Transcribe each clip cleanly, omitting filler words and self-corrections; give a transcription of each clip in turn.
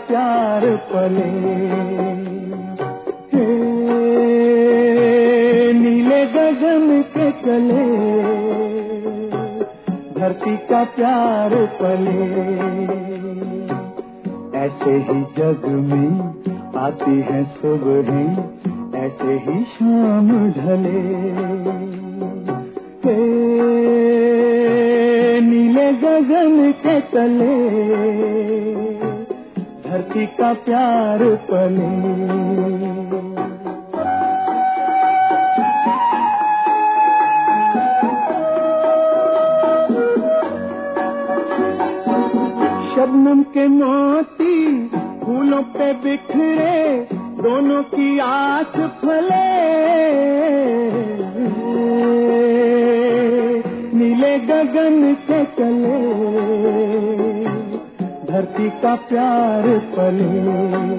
प्यार पले। नीले गगन के तले धरती का प्यार पले। ऐसे ही जग में आती है सुबहें, ऐसे ही शाम ढले। नीले गगन के तले धरती का प्यार पले। शबनम के मोती फूलों पे बिखरे, दोनों की आस फले। नीले गगन के तले धरती का प्यार पले।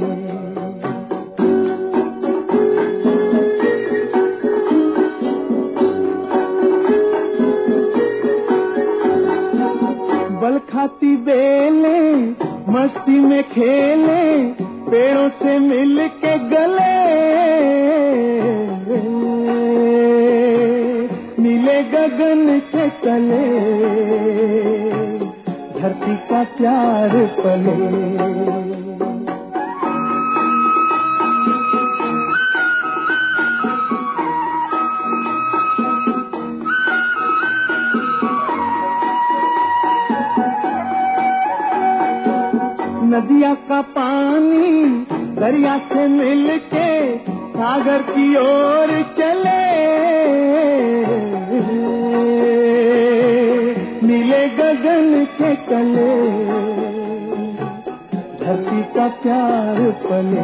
बल खाती बेले मस्ती में खेले, पेड़ों से मिल के गले। नीले गगन के तले धरती का प्यार पले। नदिया का पानी दरिया से मिलके सागर की ओर चले। नीले गगन के तले धरती का प्यार पले।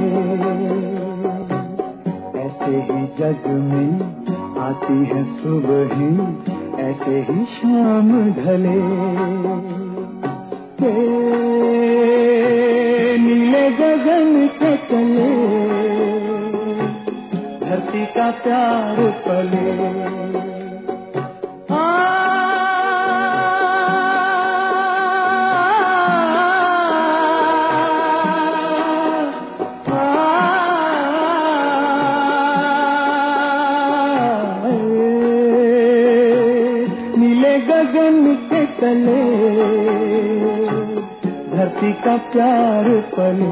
ऐसे ही जग में आती है सुबहें, ऐसे ही शाम ढले। नीले गगन के तले धरती का प्यार पले। नीले गगन के तले धरती का प्यार पले।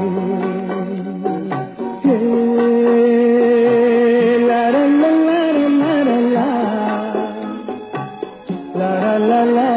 ला ला ला ला ला ला ला ला ला ला।